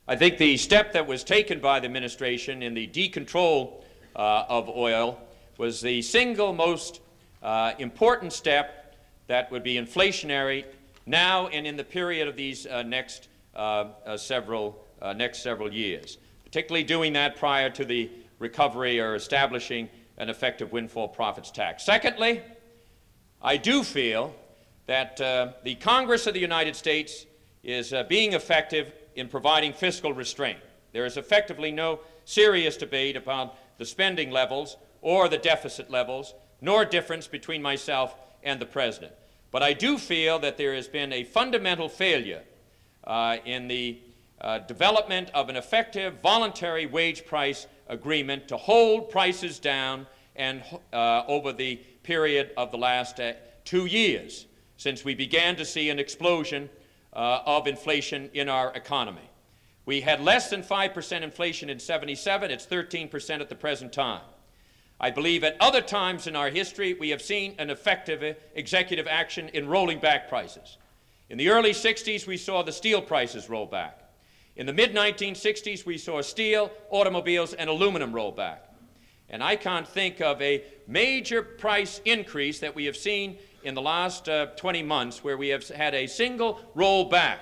I think the step that was taken by the administration in the decontrol of oil was the single most important step that would be inflationary now and in the period of these next several years, particularly doing that prior to the recovery or establishing an effective windfall profits tax. Secondly, I do feel that the Congress of the United States is being effective in providing fiscal restraint. There is effectively no serious debate about the spending levels or the deficit levels, nor difference between myself and the President. But I do feel that there has been a fundamental failure in the development of an effective voluntary wage price agreement to hold prices down and over the period of the last 2 years, since we began to see an explosion of inflation in our economy. We had less than 5% inflation in '77. It's 13% at the present time. I believe at other times in our history we have seen an effective executive action in rolling back prices. In the early '60s, we saw the steel prices roll back. In the mid-1960s, we saw steel, automobiles, and aluminum roll back. And I can't think of a major price increase that we have seen in the last 20 months where we have had a single rollback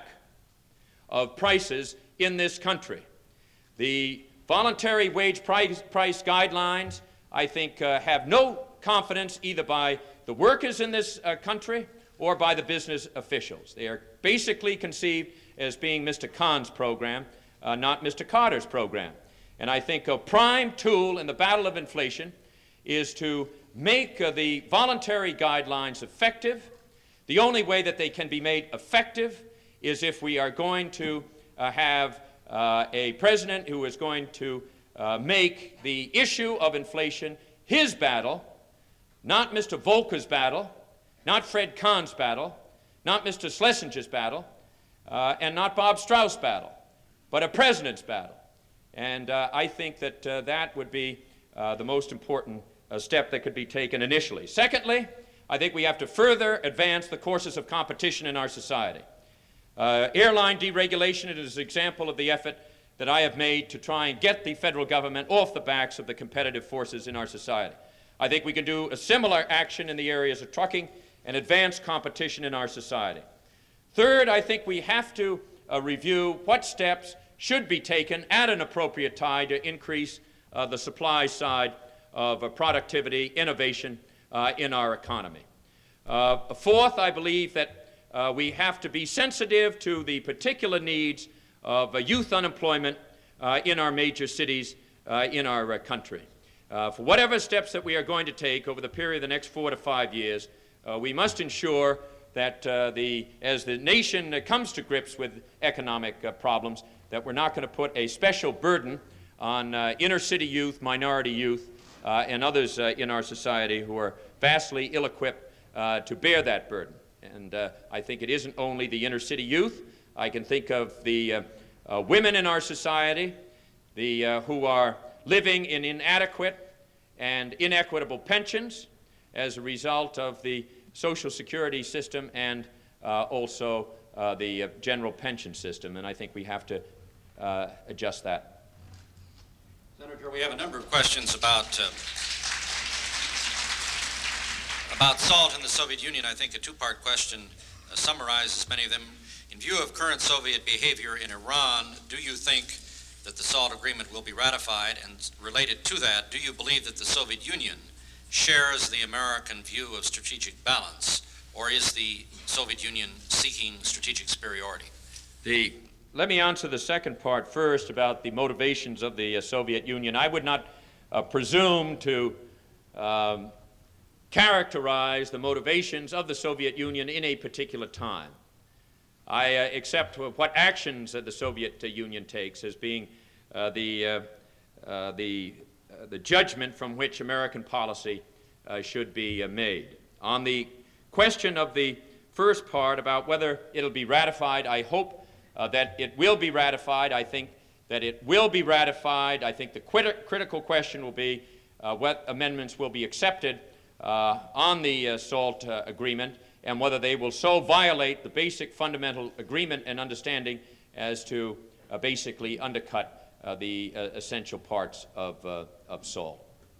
of prices in this country. The voluntary wage price guidelines, I think, have no confidence either by the workers in this country or by the business officials. They are basically conceived as being Mr. Khan's program, not Mr. Carter's program. And I think a prime tool in the battle of inflation is to make the voluntary guidelines effective. The only way that they can be made effective is if we are going to have a president who is going to make the issue of inflation his battle, not Mr. Volcker's battle, not Fred Kahn's battle, not Mr. Schlesinger's battle, and not Bob Strauss' battle, but a president's battle. And I think that that would be the most important step that could be taken initially. Secondly, I think we have to further advance the courses of competition in our society. Airline deregulation is an example of the effort that I have made to try and get the federal government off the backs of the competitive forces in our society. I think we can do a similar action in the areas of trucking and advance competition in our society. Third, I think we have to review what steps should be taken at an appropriate time to increase the supply side of productivity, innovation in our economy. Fourth, I believe that we have to be sensitive to the particular needs of youth unemployment in our major cities in our country. For whatever steps that we are going to take over the period of the next 4 to 5 years, we must ensure that as the nation comes to grips with economic problems, that we're not going to put a special burden on inner city youth, minority youth, and others in our society who are vastly ill-equipped to bear that burden. And I think it isn't only the inner city youth. I can think of the women in our society who are living in inadequate and inequitable pensions as a result of the Social Security system and also the general pension system. And I think we have to adjust that. Senator, we have a number of questions about SALT in the Soviet Union. I think a two-part question summarizes many of them. In view of current Soviet behavior in Iran, do you think that the SALT agreement will be ratified? And related to that, do you believe that the Soviet Union shares the American view of strategic balance, or is the Soviet Union seeking strategic superiority? Let me answer the second part first about the motivations of the Soviet Union. I would not presume to characterize the motivations of the Soviet Union in a particular time. I accept what actions the Soviet Union takes as being the judgment from which American policy should be made. On the question of the first part about whether it'll be ratified, I hope that it will be ratified. I think that it will be ratified. I think the critical question will be what amendments will be accepted on the SALT agreement and whether they will so violate the basic fundamental agreement and understanding as to basically undercut the essential parts of salt.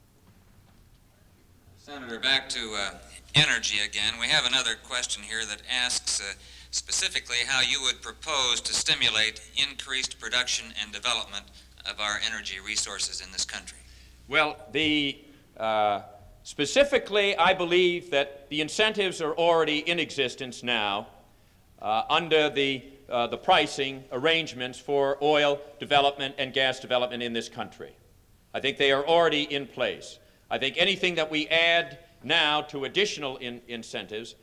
Senator, back to energy again. We have another question here that asks specifically how you would propose to stimulate increased production and development of our energy resources in this country. Well, specifically, I believe that the incentives are already in existence now under the pricing arrangements for oil development and gas development in this country. I think they are already in place. I think anything that we add now to additional incentives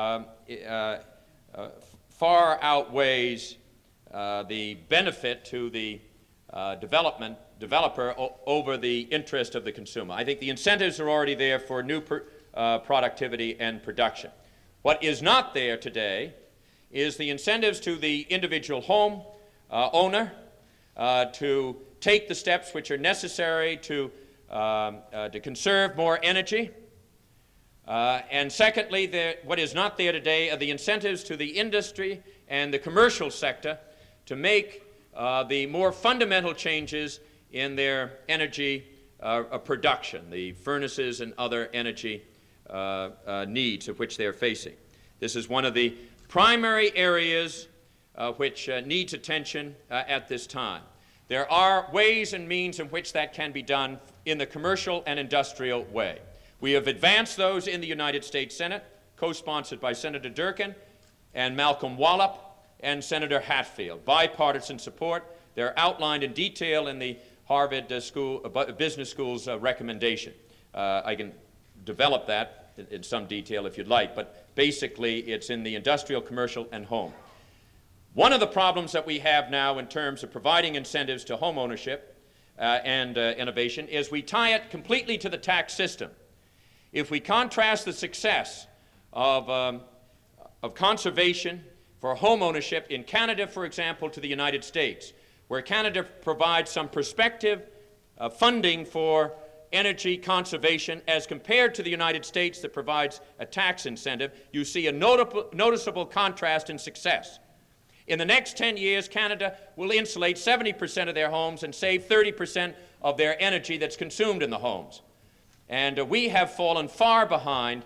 far outweighs the benefit to the developer over the interest of the consumer. I think the incentives are already there for new productivity and production. What is not there today is the incentives to the individual home owner to take the steps which are necessary to conserve more energy. And secondly, what is not there today are the incentives to the industry and the commercial sector to make the more fundamental changes in their energy production, the furnaces and other energy needs of which they are facing. This is one of the primary areas which needs attention at this time. There are ways and means in which that can be done in the commercial and industrial way. We have advanced those in the United States Senate, co-sponsored by Senator Durkin and Malcolm Wallop and Senator Hatfield. Bipartisan support. They're outlined in detail in the Harvard Business School's recommendation. I can develop that in some detail if you'd like, but basically it's in the industrial, commercial, and home. One of the problems that we have now in terms of providing incentives to home ownership and innovation is we tie it completely to the tax system. If we contrast the success of conservation for home ownership in Canada, for example, to the United States, where Canada provides some prospective funding for energy conservation as compared to the United States that provides a tax incentive, you see a noticeable contrast in success. In the next 10 years, Canada will insulate 70% of their homes and save 30% of their energy that's consumed in the homes. And we have fallen far behind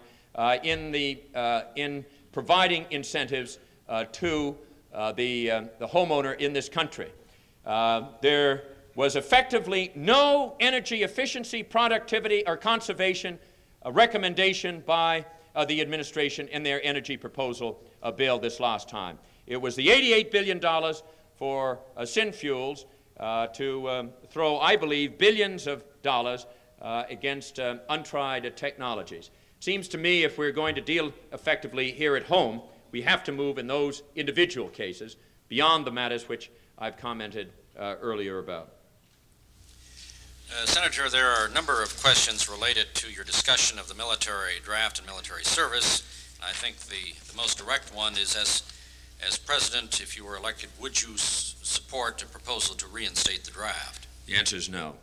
in providing incentives to the homeowner in this country. There was effectively no energy efficiency, productivity, or conservation recommendation by the administration in their energy proposal bill this last time. It was the $88 billion for synfuels to throw, I believe, billions of dollars against untried technologies. It seems to me if we're going to deal effectively here at home, we have to move in those individual cases beyond the matters which I've commented earlier about. Senator, there are a number of questions related to your discussion of the military draft and military service. I think the most direct one is, as president, if you were elected, would you support a proposal to reinstate the draft? The answer is no.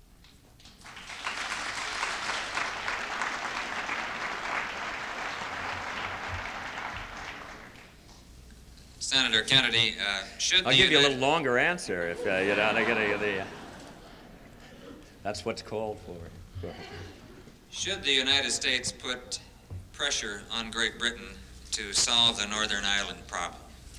Senator Kennedy, I'll give you a little longer answer if you don't. That's what's called for. Should the United States put pressure on Great Britain to solve the Northern Ireland problem?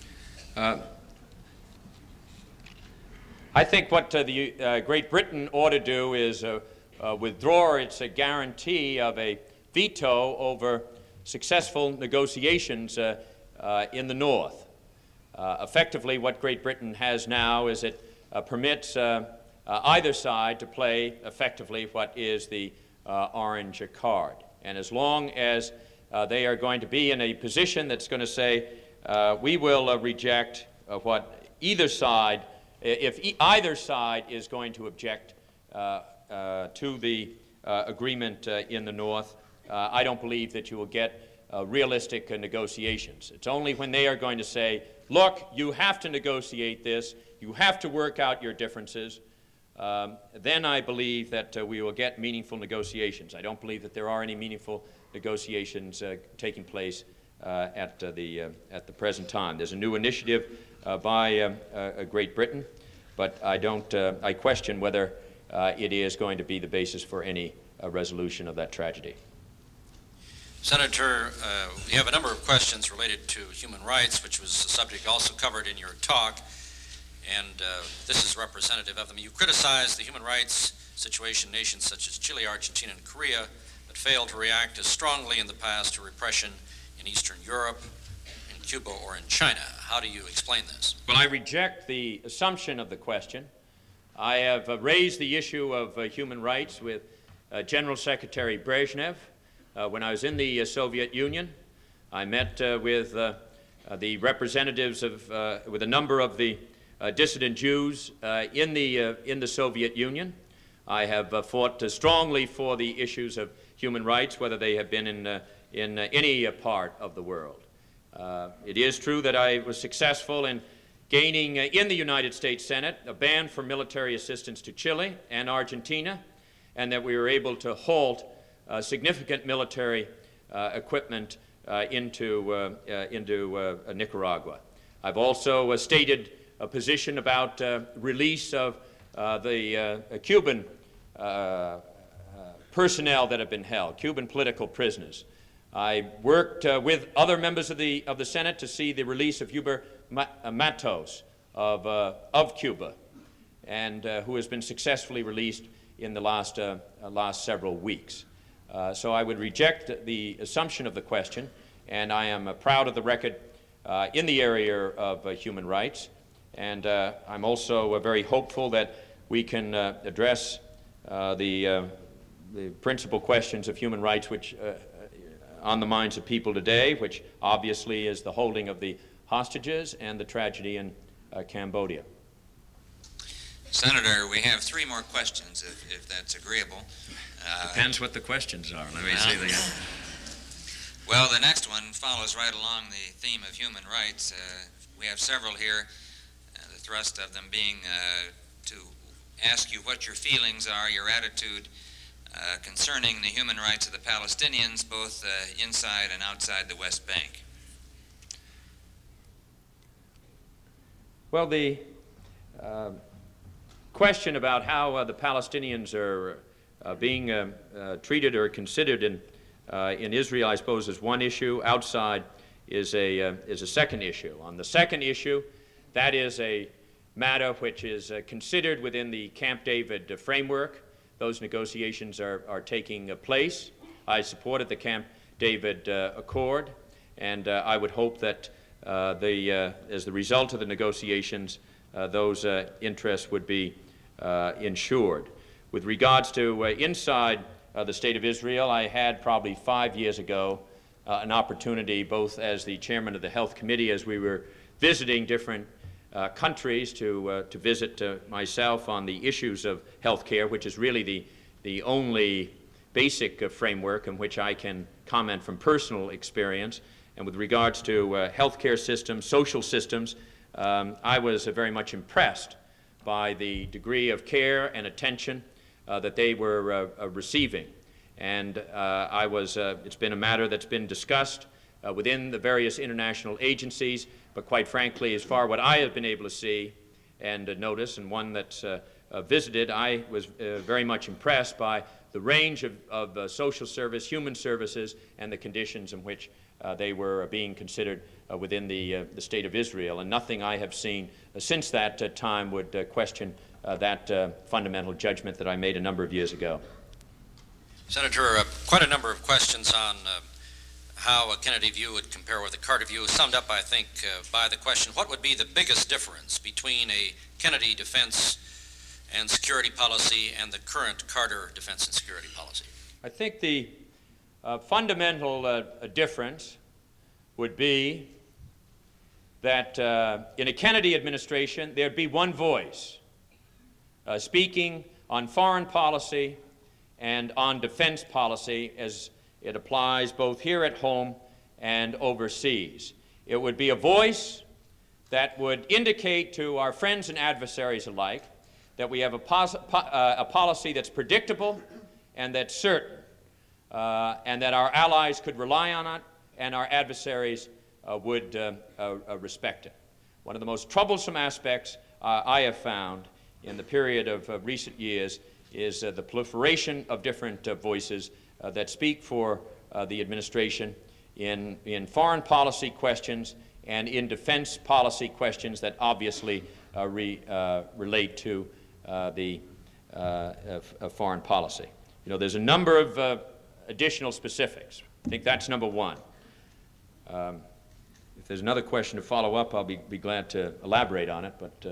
I think what the Great Britain ought to do is withdraw its guarantee of a veto over successful negotiations in the North. Effectively, what Great Britain has now is it permits either side to play effectively what is the orange card. And as long as they are going to be in a position that's going to say, we will reject what either side, if either side is going to object to the agreement in the North, I don't believe that you will get realistic negotiations. It's only when they are going to say, look, you have to negotiate this, you have to work out your differences, then I believe that we will get meaningful negotiations. I don't believe that there are any meaningful negotiations taking place at the present time. There's a new initiative by Great Britain but I question whether it is going to be the basis for any resolution of that tragedy. Senator, we have a number of questions related to human rights, which was a subject also covered in your talk, and this is representative of them. You criticized the human rights situation in nations such as Chile, Argentina, and Korea, but failed to react as strongly in the past to repression in Eastern Europe, in Cuba, or in China. How do you explain this? Well, I reject the assumption of the question. I have raised the issue of human rights with General Secretary Brezhnev when I was in the Soviet Union. I met with the representatives of, with a number of the dissident Jews in the Soviet Union. I have fought strongly for the issues of human rights, whether they have been in any part of the world. It is true that I was successful in gaining in the United States Senate a ban for military assistance to Chile and Argentina, and that we were able to halt significant military equipment into Nicaragua. I've also stated a position about release of the Cuban personnel that have been held, Cuban political prisoners. I worked with other members of the Senate to see the release of Huber Matos of Cuba, and who has been successfully released in the last several weeks. So I would reject the assumption of the question, and I am proud of the record in the area of human rights, and I'm also very hopeful that we can address the principal questions of human rights which on the minds of people today, which obviously is the holding of the hostages and the tragedy in Cambodia. Senator, we have 3 more questions, if that's agreeable. Depends what the questions are. Let me see the... Well, the next one follows right along the theme of human rights. We have several here, the thrust of them being to ask you what your feelings are, your attitude concerning the human rights of the Palestinians, both inside and outside the West Bank. Well, the question about how the Palestinians are being treated or considered in Israel, I suppose, is one issue. Outside is a second issue. On the second issue, that is a matter which is considered within the Camp David framework. Those negotiations are taking place. I supported the Camp David Accord, and I would hope that as the result of the negotiations, those interests would be ensured. With regards to inside the State of Israel, I had probably 5 years ago an opportunity, both as the chairman of the Health Committee, as we were visiting different countries, to visit myself on the issues of health care, which is really the only basic framework in which I can comment from personal experience. And with regards to health care systems, social systems, I was very much impressed by the degree of care and attention that they were receiving. And it's been a matter that's been discussed within the various international agencies, but quite frankly, as far what I have been able to see and notice, and one that's visited, I was very much impressed by the range of social service, human services, and the conditions in which they were being considered within the State of Israel. And nothing I have seen since that time would question that fundamental judgment that I made a number of years ago. Senator, quite a number of questions on how a Kennedy view would compare with a Carter view, summed up, I think, by the question, what would be the biggest difference between a Kennedy defense and security policy and the current Carter defense and security policy? I think the fundamental difference would be that in a Kennedy administration, there'd be one voice speaking on foreign policy and on defense policy as it applies both here at home and overseas. It would be a voice that would indicate to our friends and adversaries alike that we have a policy that's predictable and that's certain, and that our allies could rely on it and our adversaries would respect it. One of the most troublesome aspects I have found in the period of recent years is the proliferation of different voices that speak for the administration in foreign policy questions and in defense policy questions that obviously relate to the foreign policy. You know, there's a number of additional specifics. I think that's number one. If there's another question to follow up, I'll be glad to elaborate on it, but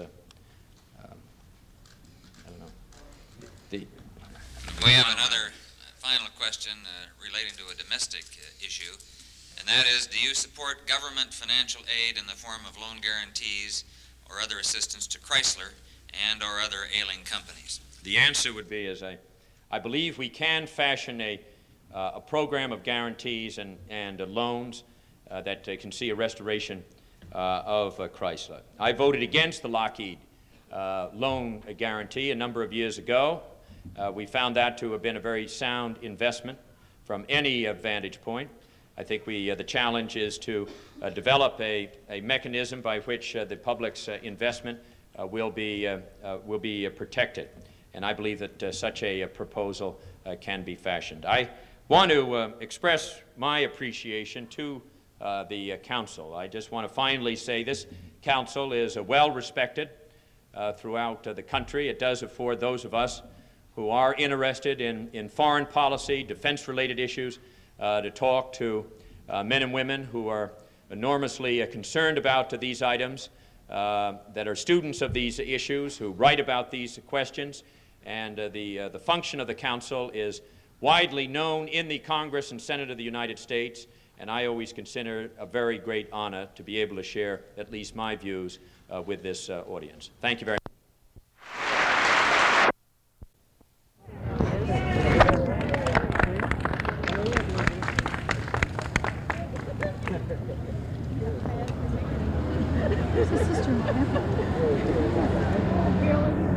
I don't know. We have another final question relating to a domestic issue, and that is, do you support government financial aid in the form of loan guarantees or other assistance to Chrysler and or other ailing companies? The answer would be, I believe we can fashion a program of guarantees and loans that can see a restoration of Chrysler. I voted against the Lockheed loan guarantee a number of years ago. We found that to have been a very sound investment from any vantage point. I think the challenge is to develop a mechanism by which the public's investment will be protected. And I believe that such a proposal can be fashioned. I want to express my appreciation to the Council. I just want to finally say this Council is well respected throughout the country. It does afford those of us who are interested in foreign policy, defense-related issues, to talk to men and women who are enormously concerned about these items, that are students of these issues, who write about these questions. And the function of the Council is widely known in the Congress and Senate of the United States, and I always consider it a very great honor to be able to share at least my views with this audience. Thank you very much. Sister.